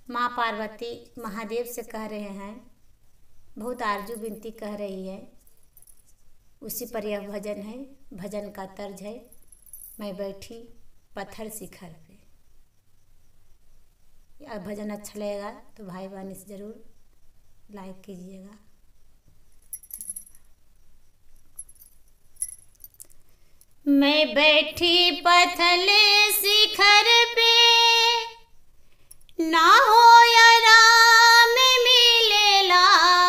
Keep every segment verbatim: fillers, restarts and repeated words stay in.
माँ पार्वती महादेव से कह रहे हैं, बहुत आरजू विनती कह रही है, उसी पर यह भजन है। भजन का तर्ज है, मैं बैठी पत्थर शिखर पे। यह भजन अच्छा लगेगा तो भाई बहन इसे ज़रूर लाइक कीजिएगा। मैं बैठी पत्थर शिखर पे, ना हो या राम मिलेला।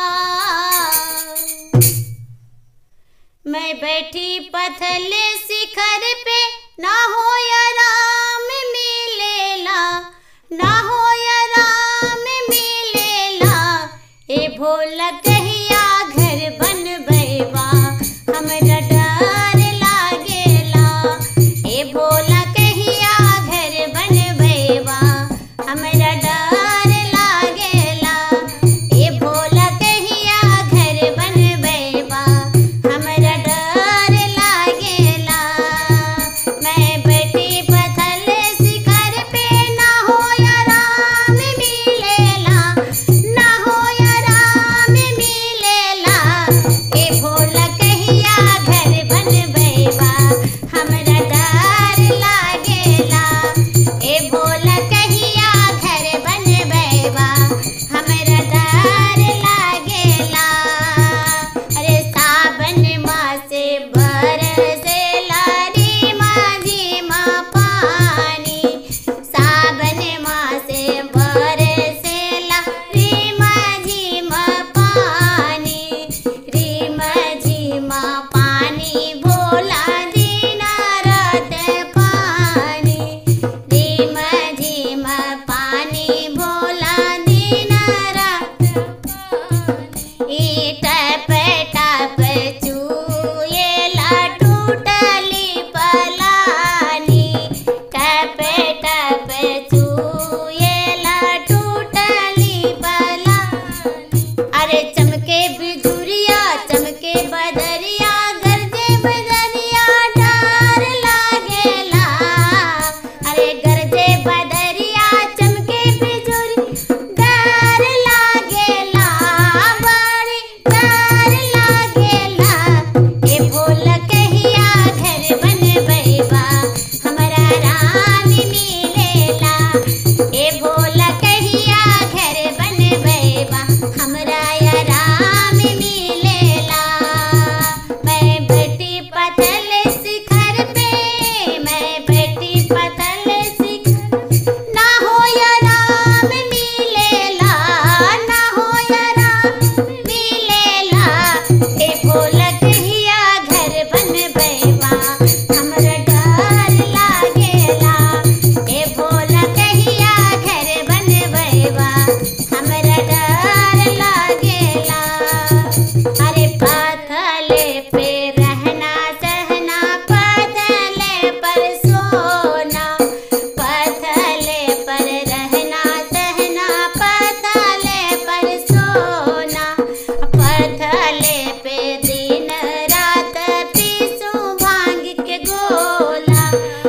मैं बैठी पत्थर शिखर पे, ना हो या राम मिलेला, ना हो या राम मिलेला। ए भोला कहिया घर बनबैबा, हमरा डर लागेला। ए भोला कहिया घर बनबैबा, हमरा डर लागेला। ए भोला कहिया घर बनबैबा, हमरा डर लागेला। मैं बैठी पत्थर शिखर पे, ना हो या राम मिलेला, ना हो या राम मिलेला। ए भोला कहिया घर बनबैबा, हमरा डर लागेला। ए भोला कहिया घर बनबैबा, हमरा डर लागेला। अरे सावन मासे बरसेला रे माझी माँ पानी, सावन मासे बरसेला रे माझी माँ पानी, रे माझी माँ पानी भोला दीना रात पानी, रे माझी माँ पानी भोला दीना रात पानी। ई टप टप चुएला टूटली पलानी, टप टप चुएला टूटली पलानी। अरे चमके बिजुरिया चमके बदरिया, गरजे बदरिया डर लागेला। अरे गरजे बदरिया चमके बिजुरी डर लागेला, बड़ी डर लागेला। ए भोला कहिया घर बनबैबा, हमरा राम मिलेला। ए भोला कहिया घर बनबैबा, हमरा या राम मिलेला। मैं बैठी पत्थर शिखर पे, मैं बैठी पत्थर शिखर, ना हो या राम मिलेला, ना हो या राम मिलेला। ए भोला कहिया घर बनबैबा, हमरा डर लागेला। ए भोला कहिया घर बनबैबा, हमरा डर लागेला। अरे पथले पे रहना सहना, पथले पर सोना, पथले पर रहना सहना, पथले पर सोना। पथले पे दिन रात पीसू भांग के गोला,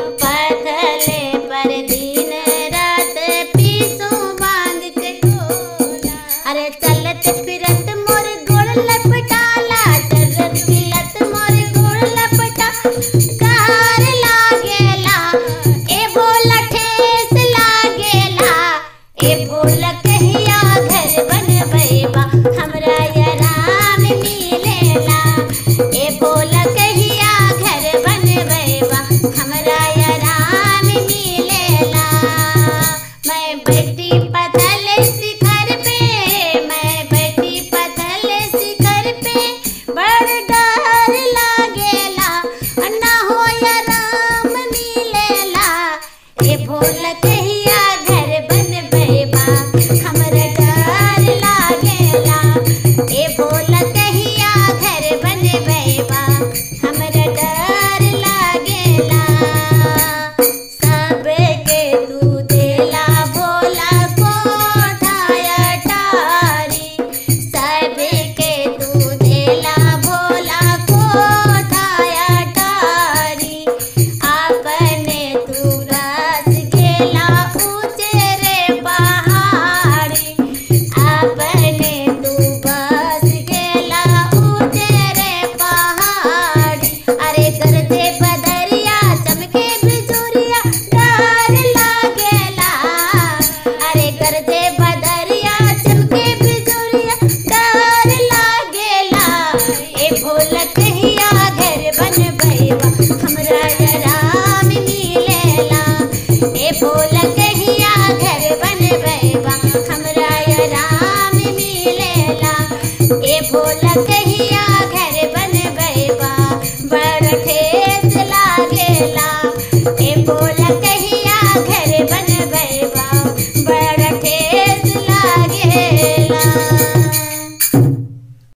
पथले पर दिन रात पीसू भांग के गोला। अरे चलत फिरत मोर गोड़ लपटाला, चलत फिरत मोर गोड़ लपटा कार लागेला। ए भोला ठेस लागेला। ए भोला कहिया घर बनबैबा, हमरा या राम मिलेला। ए भोला कहिया घर बनबैबा, हमरा या राम मिलेला। मैं बैठी पत्थर शिखर पे, मैं बैठी पत्थर शिखर पे, बड़ डर लागेला, ना हो या राम मिलेला। ए भोला कहिया घर बनबैबा, हमरा डर लागेला। ए भोला कहिया घर बनबैबा, हमरा डर लागेला। सबके तू देला भोला कोठाया टारी, सबके तू देला भोला कोठाया टारी। आपने तू रस गेला भोला कहिया घर बनबैबा हमरा या राम मिलेला ए भोला कहिया घर